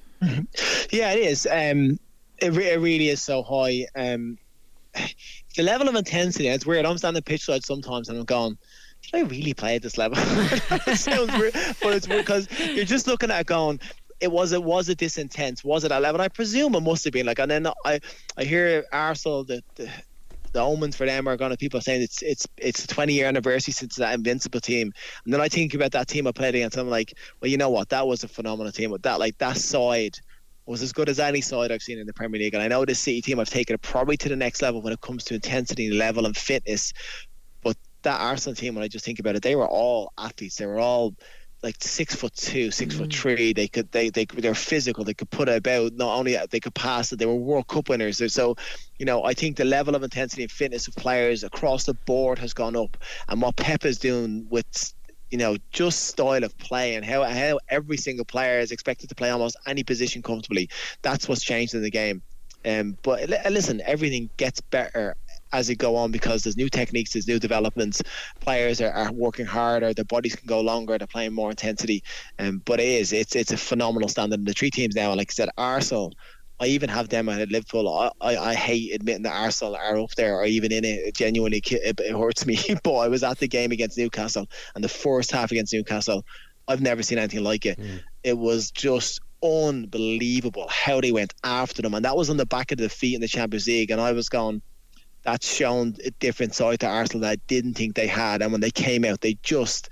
Yeah, it is. It really is so high. The level of intensity, and it's weird. I'm standing pitch side sometimes and I'm going, did I really play at this level? It sounds weird, but it's weird because you're just looking at it going, was it this intense? Was it at level? I presume it must have been. Like, and then I hear Arsenal, the omens for them are going to, people are saying it's the 20-year anniversary since that invincible team, and then I think about that team I played against, and I'm like, well, you know what, that was a phenomenal team. With that side was as good as any side I've seen in the Premier League, and I know this City team, I've taken it probably to the next level when it comes to intensity, level and fitness. But that Arsenal team, when I just think about it, they were all athletes. They were all like 6'2", 6'3". They're physical. They could put it about. Not only they could pass it, they were World Cup winners. So, I think the level of intensity and fitness of players across the board has gone up. And what Pep is doing with, just style of play and how every single player is expected to play almost any position comfortably. That's what's changed in the game. But listen, everything gets better as it go on because there's new techniques, there's new developments. Players are working harder, their bodies can go longer, they're playing more intensity. But it's a phenomenal standard. And the 3 teams now, like I said, Arsenal, I even have them at Liverpool. I hate admitting that Arsenal are up there or even in it. Genuinely, it hurts me. But I was at the game against Newcastle, and the first half against Newcastle, I've never seen anything like it. It was just unbelievable how they went after them, and that was on the back of the defeat in the Champions League. And I was going, that's shown a different side to Arsenal that I didn't think they had. And when they came out, it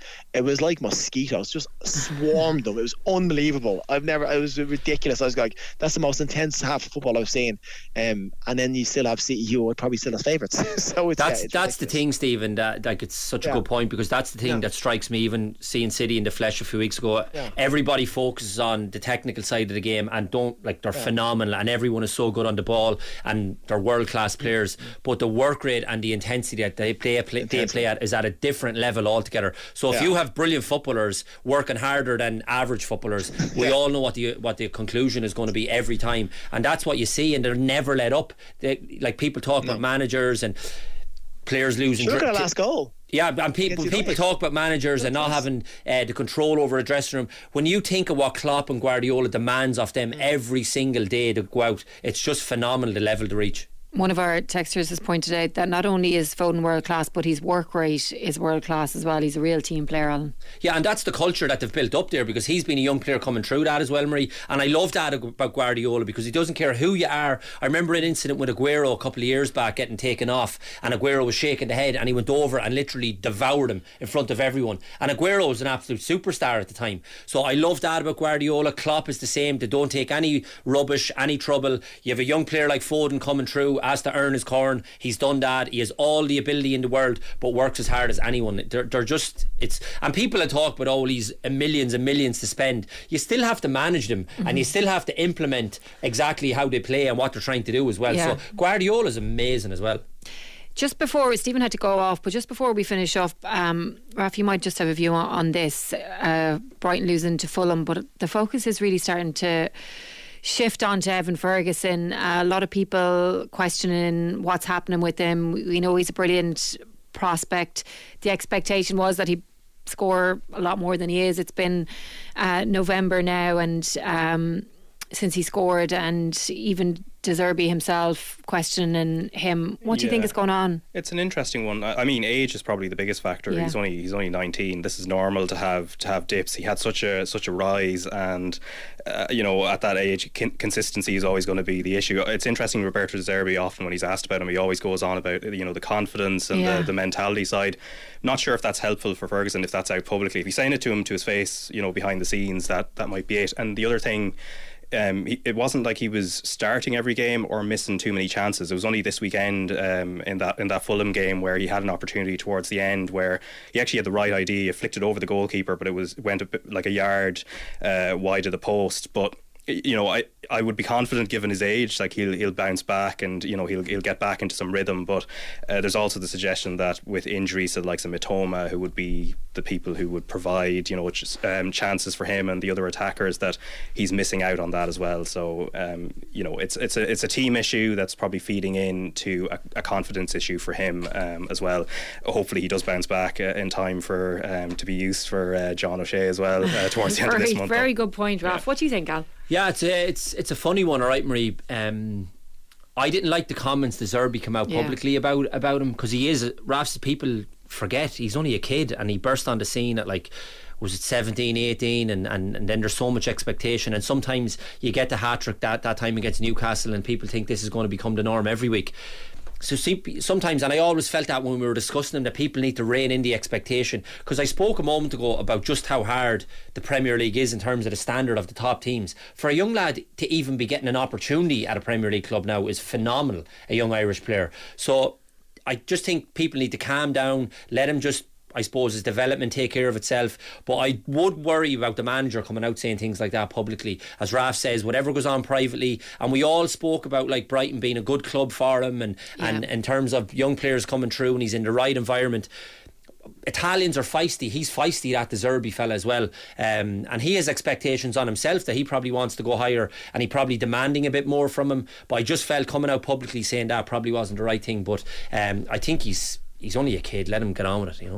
was like mosquitoes, just swarmed them. It was unbelievable. It was ridiculous. I was like, that's the most intense half of football I've seen. And then you still have City, who would probably still as favourites. So that's the thing, Stephen, that like it's such a good point, because that's the thing that strikes me, even seeing City in the flesh a few weeks ago. Everybody focuses on the technical side of the game and they're phenomenal, and everyone is so good on the ball and they're world class players, but the work rate and the intensity that they play at is at a different level altogether. So if you have brilliant footballers working harder than average footballers, we all know what the conclusion is going to be every time, and that's what you see, and they're never let up. Like people talk about managers and players losing. Look at the last goal. Yeah, and people talk about managers and not having the control over a dressing room. When you think of what Klopp and Guardiola demands of them every single day to go out, it's just phenomenal the level to reach. One of our texters has pointed out that not only is Foden world class, but his work rate is world class as well. He's a real team player, Alan. Yeah, and that's the culture that they've built up there, because he's been a young player coming through that as well, Marie. And I love that about Guardiola, because he doesn't care who you are. I remember an incident with Aguero a couple of years back getting taken off, and Aguero was shaking the head, and he went over and literally devoured him in front of everyone. And Aguero was an absolute superstar at the time. So I love that about Guardiola. Klopp is the same. They don't take any rubbish, any trouble. You have a young player like Foden coming through, has to earn his corn. He's done that. He has all the ability in the world, but works as hard as anyone. They're just, and people have talked about all these millions and millions to spend. You still have to manage them, and you still have to implement exactly how they play and what they're trying to do as well. So Guardiola's amazing as well. Just before Stephen had to go off, but just before we finish off, Raf, you might just have a view on this. Brighton losing to Fulham, but the focus is really starting to shift on to Evan Ferguson. A lot of people questioning what's happening with him. We know he's a brilliant prospect. The expectation was that he'd score a lot more than he is. It's been November now, and since he scored, and even De Zerbi himself questioning him. What do you think is going on? It's an interesting one. I mean, age is probably the biggest factor. He's only 19. This is normal to have dips. He had such a rise, and at that age, consistency is always going to be the issue. It's interesting. Roberto De Zerbi, often when he's asked about him, he always goes on about the confidence and the mentality side. Not sure if that's helpful for Ferguson, if that's out publicly. If he's saying it to him to his face, behind the scenes, that might be it. And the other thing, it wasn't like he was starting every game or missing too many chances. It was only this weekend in that Fulham game where he had an opportunity towards the end where he actually had the right idea, flicked it over the goalkeeper, but it went a bit, like a yard wide of the post. But I would be confident, given his age, like he'll bounce back, and he'll get back into some rhythm. But there's also the suggestion that with injuries to the likes of Mitoma, who would be the people who would provide chances for him and the other attackers, that he's missing out on that as well. So it's a team issue that's probably feeding into a confidence issue for him as well. Hopefully he does bounce back in time for to be used for John O'Shea as well towards the end of this month. Very good point, Ralph. What do you think, Al? Yeah, it's a funny one, all right, Marie. I didn't like the comments De Zerbi come out publicly about him, because he is, Ralph's, people forget he's only a kid, and he burst on the scene at was it 17, 18, and then there's so much expectation, and sometimes you get the hat-trick that time against Newcastle and people think this is going to become the norm every week. So sometimes, and I always felt that when we were discussing them, that people need to rein in the expectation, because I spoke a moment ago about just how hard the Premier League is in terms of the standard of the top teams. For a young lad to even be getting an opportunity at a Premier League club now is phenomenal, a young Irish player. So I just think people need to calm down, let him just, I suppose, his development take care of itself. But I would worry about the manager coming out saying things like that publicly. As Raf says, whatever goes on privately, and we all spoke about Brighton being a good club for him, and in terms of young players coming through and he's in the right environment. Italians are feisty. He's feisty, that De Zerbi fella as well, and he has expectations on himself that he probably wants to go higher, and he probably demanding a bit more from him. But I just felt coming out publicly saying that probably wasn't the right thing. But I think he's only a kid. Let him get on with it,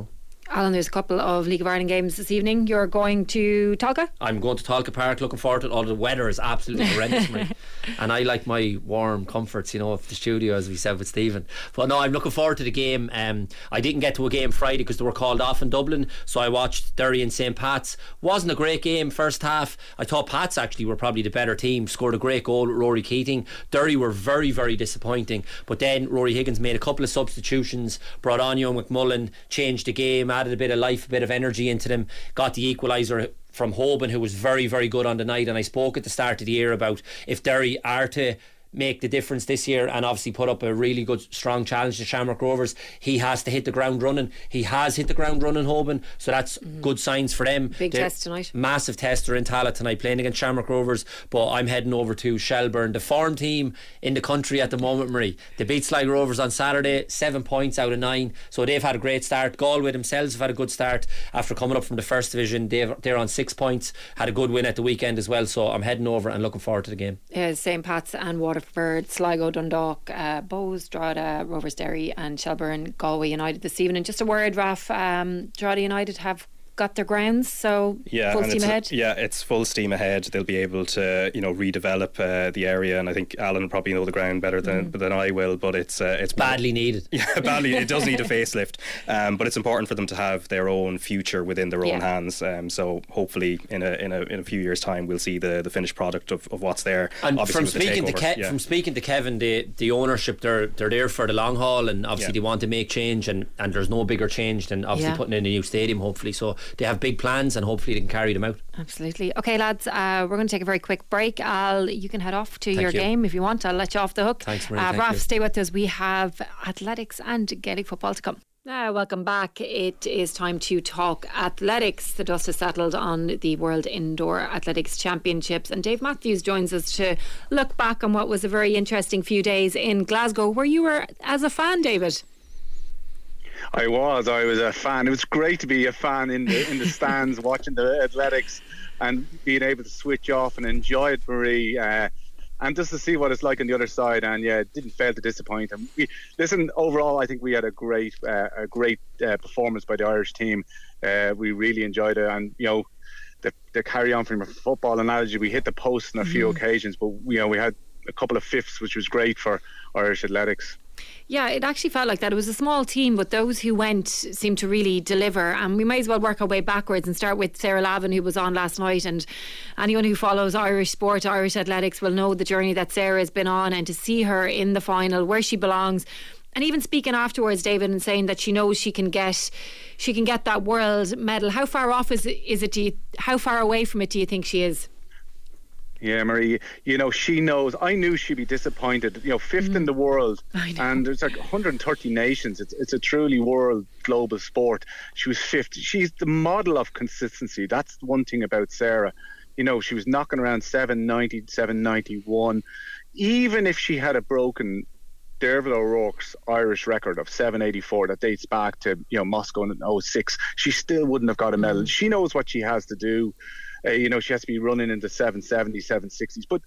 Alan, there's a couple of League of Ireland games this evening. You're going to Tolka? I'm going to Tolka Park, looking forward to it. All the weather is absolutely horrendous for me. And I like my warm comforts, of the studio, as we said with Stephen. But no, I'm looking forward to the game. I didn't get to a game Friday because they were called off in Dublin, so I watched Derry and St. Pat's. Wasn't a great game first half. I thought Pats actually were probably the better team, scored a great goal with Rory Keating. Derry were very, very disappointing, but then Rory Higgins made a couple of substitutions, brought on young McMullen, changed the game, added a bit of life, a bit of energy into them, got the equaliser from Hoban, who was very, very good on the night. And I spoke at the start of the year about if Derry are to make the difference this year and obviously put up a really good strong challenge to Shamrock Rovers, he has to hit the ground running. He has hit the ground running, Hoban, so that's good signs for them. Big test tonight, massive test. They're in Tallaght tonight playing against Shamrock Rovers, but I'm heading over to Shelbourne, the form team in the country at the moment, Marie. They beat Sligo Rovers on Saturday, 7 points out of 9, so they've had a great start. Galway themselves have had a good start after coming up from the first division. They're on 6 points, had a good win at the weekend as well, so I'm heading over and looking forward to the game. St. Pat's and Waterford, Sligo, Dundalk, Bows, Drogheda, Rovers, Derry and Shelbourne, Galway United this evening. Just a word, Raf, Drogheda United have got their grounds, so full steam ahead. It's full steam ahead. They'll be able to redevelop the area, and I think Alan will probably know the ground better than I will, but it's badly needed. Badly. It does need a facelift, but it's important for them to have their own future within their own hands, so hopefully in a few years' time we'll see the finished product of what's there. And from speaking to Kevin, the ownership, they're there for the long haul, and obviously they want to make change, and there's no bigger change than obviously putting in a new stadium, hopefully. So they have big plans and hopefully they can carry them out. Absolutely. Okay, lads, we're going to take a very quick break. Al, you can head off to your game if you want. I'll let you off the hook. Thanks, Marie. Raf, stay with us. We have athletics and Gaelic football to come. Welcome back. It is time to talk athletics. The dust has settled on the World Indoor Athletics Championships, and Dave Matthews joins us to look back on what was a very interesting few days in Glasgow, where you were as a fan, David. I was a fan. It was great to be a fan in the stands watching the athletics and being able to switch off and enjoy it, Marie, and just to see what it's like on the other side. And it didn't fail to disappoint. And overall I think we had a great performance by the Irish team. We really enjoyed it, and the carry on from a football analogy, we hit the post on a few occasions, but we had a couple of fifths, which was great for Irish athletics. Yeah, it actually felt like that. It was a small team, but those who went seemed to really deliver. And we may as well work our way backwards and start with Sarah Lavin, who was on last night. And anyone who follows Irish sport, Irish athletics, will know the journey that Sarah has been on, and to see her in the final where she belongs. And even speaking afterwards, David, and saying that she knows she can get that world medal. How far off is it? How far away from it do you think she is? Yeah, Marie, she knows. I knew she'd be disappointed. Fifth in the world, and there's like 130 nations. It's a truly world global sport. She was fifth. She's the model of consistency. That's one thing about Sarah. She was knocking around 790, 791. Even if she had a broken Derval O'Rourke's Irish record of 784 that dates back to Moscow in 2006, she still wouldn't have got a medal. She knows what she has to do. She has to be running into 770s, 760s, but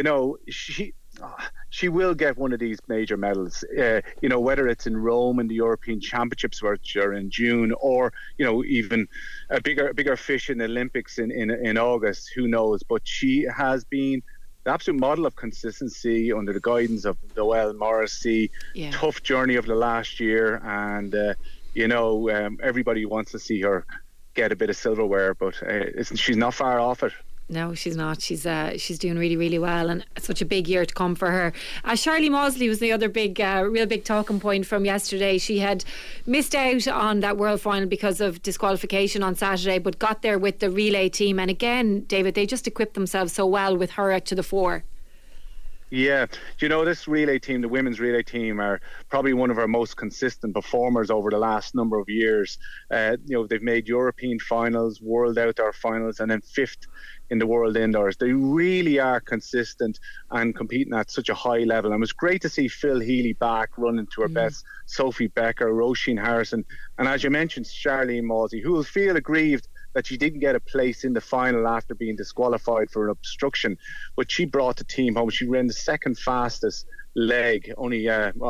she will get one of these major medals. Whether it's in Rome in the European Championships, which are in June, or even a bigger fish in the Olympics in August. Who knows? But she has been the absolute model of consistency under the guidance of Noel Morrissey. Tough journey of the last year, and everybody wants to see her get a bit of silverware, but she's not far off it. No, she's not. She's doing really, really well, and it's such a big year to come for her. Shirley Mosley was the other real big talking point from yesterday. She had missed out on that world final because of disqualification on Saturday, but got there with the relay team. And again, David, they just equipped themselves so well with her out to the fore. Yeah, this relay team, the women's relay team, are probably one of our most consistent performers over the last number of years. They've made European finals, World Outdoor finals, and then fifth in the World Indoors. They really are consistent and competing at such a high level. And it was great to see Phil Healy back running to her best, Sophie Becker, Roisin Harrison, and as you mentioned, Charlene Mosley, who will feel aggrieved that she didn't get a place in the final after being disqualified for an obstruction, but she brought the team home. She ran the second fastest leg. Only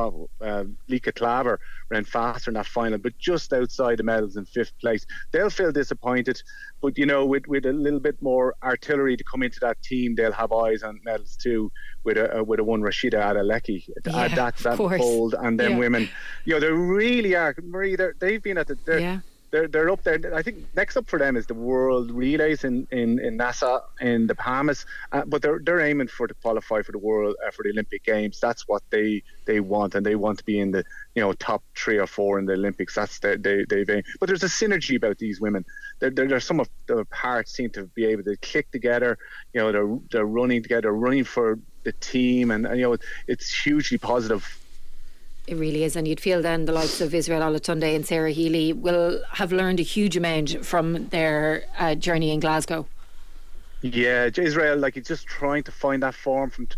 Lika Klaver ran faster in that final, but just outside the medals in 5th place. They'll feel disappointed, but with a little bit more artillery to come into that team, they'll have eyes on medals too. With a one Rashida Adeleke to add that fold, and then women, they really are. Marie, they've been at the. They're up there. I think next up for them is the World Relays in Nassau in the Bahamas, but they're aiming to qualify for the World for the Olympic Games. That's what they want, and they want to be in the top 3 or 4 in the Olympics. That's they've aimed. But there's a synergy about these women. There's some of the parts seem to be able to click together. They're running together, running for the team, and it's hugely positive. It really is, and you'd feel then the likes of Israel Olatunde and Sarah Healy will have learned a huge amount from their journey in Glasgow. Yeah, Israel, he's just trying to find that form from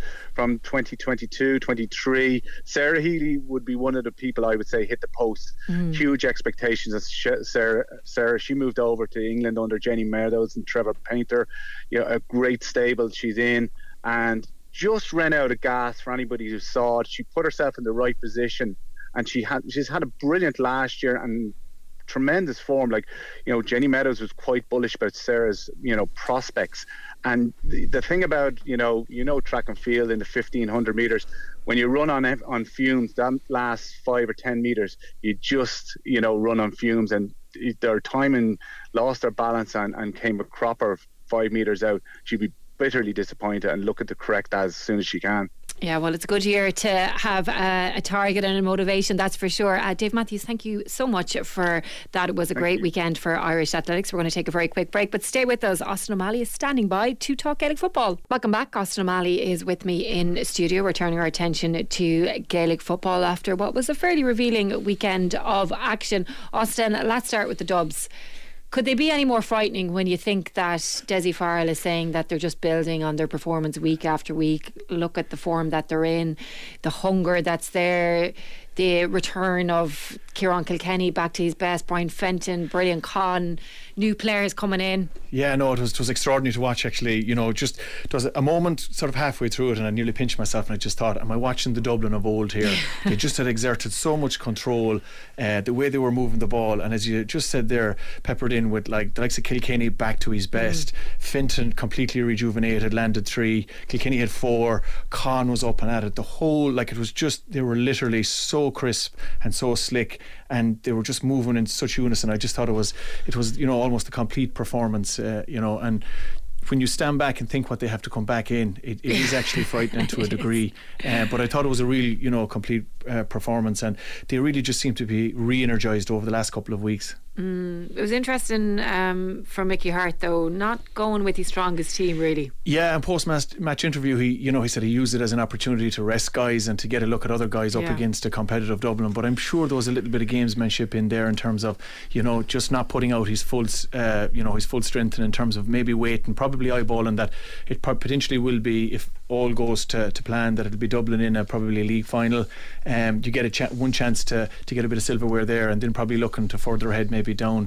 2022, 23. Sarah Healy would be one of the people I would say hit the post. Huge expectations of Sarah. She moved over to England under Jenny Meadows and Trevor Painter. A great stable she's in, and just ran out of gas for anybody who saw it. She put herself in the right position, and she's had a brilliant last year and tremendous form. Jenny Meadows was quite bullish about Sarah's prospects, and the thing about track and field in the 1500 meters, when you run on fumes, that last 5 or 10 meters you just run on fumes, and their timing lost their balance and came a cropper 5 meters out. She'd be bitterly disappointed and looking to correct that as soon as she can. Yeah, well, it's a good year to have a target and a motivation, that's for sure. Dave Matthews, thank you so much for that. It was a great weekend for Irish athletics. We're going to take a very quick break, but stay with us. Austin O'Malley is standing by to talk Gaelic football. Welcome back. Austin O'Malley is with me in studio. We're turning our attention to Gaelic football after what was a fairly revealing weekend of action. Austin, let's start with the Dubs. Could they be any more frightening when you think that Desi Farrell is saying that they're just building on their performance week after week? Look at the form that they're in, the hunger that's there, the return of Kieran Kilkenny back to his best, Brian Fenton, brilliant Con, new players coming in. Yeah, no, it was extraordinary to watch, actually. Just there was a moment sort of halfway through it, and I nearly pinched myself, and I just thought, am I watching the Dublin of old here? They just had exerted so much control, the way they were moving the ball, and as you just said there, peppered in with the likes of Kilkenny back to his best, Fenton completely rejuvenated, landed 3, Kilkenny had 4, Con was up and at it, the whole, it was just, they were literally so crisp and so slick, and they were just moving in such unison. I just thought it was almost a complete performance, and when you stand back and think what they have to come back in, it is actually frightening to a degree. But I thought it was a real, complete performance, and they really just seem to be re-energised over the last couple of weeks. It was interesting for Mickey Hart, though, not going with his strongest team, really. Yeah, and post-match interview, he said he used it as an opportunity to rest guys and to get a look at other guys up against a competitive Dublin. But I'm sure there was a little bit of gamesmanship in there in terms of, just not putting out his full strength, and in terms of maybe waiting, probably eyeballing that it potentially will be, if all goes to plan, that it'll be Dublin in a probably league final. You get one chance to get a bit of silverware there, and then probably looking to further ahead, maybe down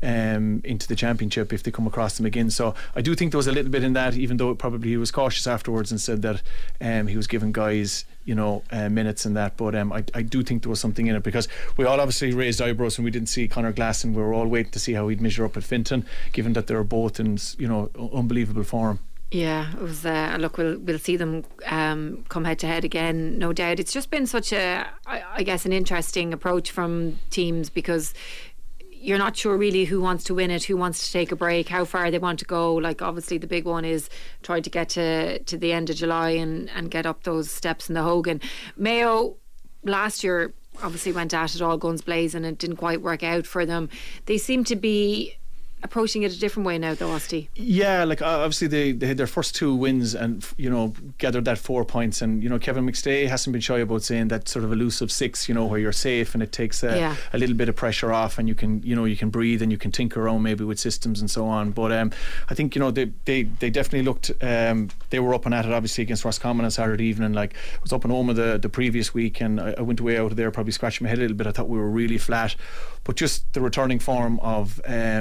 into the championship if they come across them again. So I do think there was a little bit in that, even though probably he was cautious afterwards and said that he was giving guys minutes and that, but I do think there was something in it, because we all obviously raised eyebrows when we didn't see Conor Glasson. We were all waiting to see how he'd measure up at Finton, given that they were both in unbelievable form. Yeah, it was. Look, we'll see them come head to head again, no doubt. It's just been such an interesting approach from teams, because you're not sure really who wants to win it, who wants to take a break, how far they want to go. Obviously the big one is trying to get to the end of July and get up those steps in the Hogan. Mayo last year obviously went at it all guns blazing, and it didn't quite work out for them. They seem to be approaching it a different way now, though, Osti. Yeah, obviously they had their first 2 wins and gathered that 4 points, and Kevin McStay hasn't been shy about saying that sort of elusive 6, where you're safe and it takes a little bit of pressure off, and you can breathe and you can tinker around maybe with systems and so on. But I think they definitely looked, they were up and at it obviously against Roscommon on Saturday evening. I was up in Omagh the previous week, and I went away out of there probably scratching my head a little bit. I thought we were really flat, but just the returning form of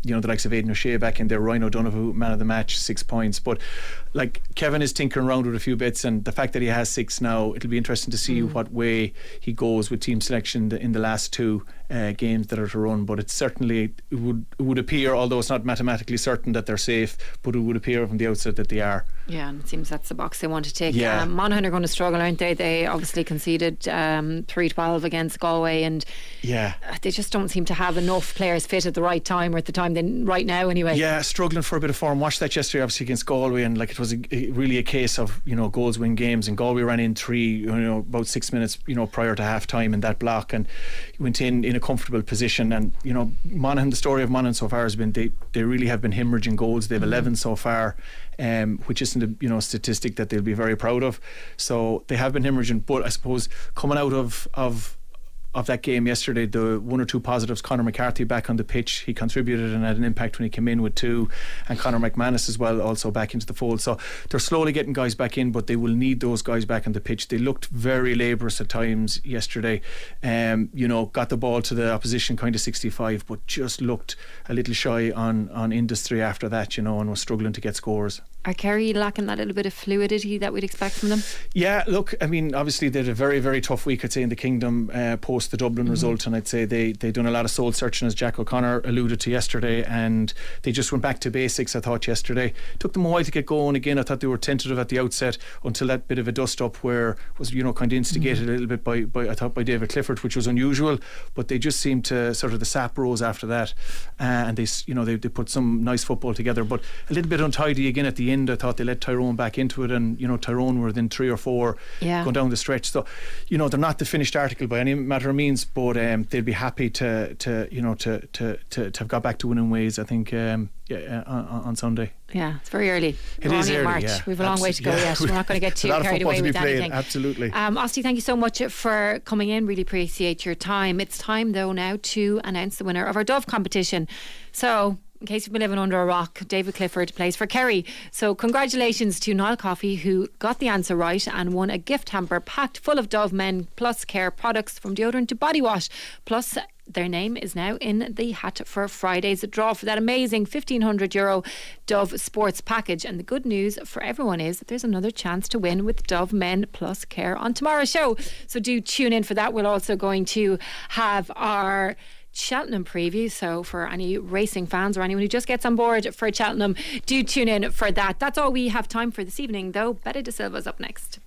the likes of Aidan O'Shea back in there, Ryan O'Donoghue, man of the match, 6 points. But like Kevin is tinkering around with a few bits, and the fact that he has 6 now, it'll be interesting to see what way he goes with team selection in the last 2 games that are to run. But it certainly would appear, although it's not mathematically certain that they're safe, but it would appear from the outset that they are. Yeah, and it seems that's the box they want to take. Yeah. Monaghan are going to struggle, aren't they? They obviously conceded 3-12 against Galway, and they just don't seem to have enough players fit at the right time, or at the time right now anyway. Yeah, struggling for a bit of form. Watched that yesterday obviously against Galway, and like it was really a case of goals win games, and Galway ran in 3 about 6 minutes prior to half time in that block, and went in a comfortable position. And Monaghan, the story of Monaghan so far has been they really have been hemorrhaging goals. They've 11 so far, which isn't a statistic that they'll be very proud of. So they have been hemorrhaging, but I suppose coming out of that game yesterday, the 1 or 2 positives, Conor McCarthy back on the pitch, he contributed and had an impact when he came in with 2, and Conor McManus as well also back into the fold. So they're slowly getting guys back in, but they will need those guys back on the pitch. They looked very laborious at times yesterday, got the ball to the opposition kind of 65, but just looked a little shy on industry after that, and was struggling to get scores. Are Kerry lacking that little bit of fluidity that we'd expect from them? Yeah, look, I mean, obviously they had a very, very tough week, I'd say, in the Kingdom post the Dublin result, and I'd say they done a lot of soul searching, as Jack O'Connor alluded to yesterday, and they just went back to basics, I thought, yesterday. Took them a while to get going again. I thought they were tentative at the outset until that bit of a dust up where was kind of instigated a little bit by David Clifford, which was unusual, but they just seemed to sort of the sap rose after that, and they put some nice football together, but a little bit untidy again at the end. I thought they let Tyrone back into it, and Tyrone were within 3 or 4 going down the stretch. So they're not the finished article by any matter of means, but they'll be happy to have got back to winning ways, I think, on Sunday. Yeah, it's very early. It is early, March. yeah. We've a long way to go yet. We're not going to get too carried away with anything. Absolutely. Osti, thank you so much for coming in. Really appreciate your time. It's time though now to announce the winner of our Dove competition. So, in case you've been living under a rock, David Clifford plays for Kerry. So congratulations to Niall Coffey, who got the answer right and won a gift hamper packed full of Dove Men Plus Care products, from deodorant to body wash. Plus, their name is now in the hat for Friday's draw for that amazing €1,500 Dove Sports package. And the good news for everyone is that there's another chance to win with Dove Men Plus Care on tomorrow's show. So do tune in for that. We're also going to have our Cheltenham preview, so for any racing fans or anyone who just gets on board for Cheltenham, do tune in for that. That's all we have time for this evening, though. Bette De Silva's up next.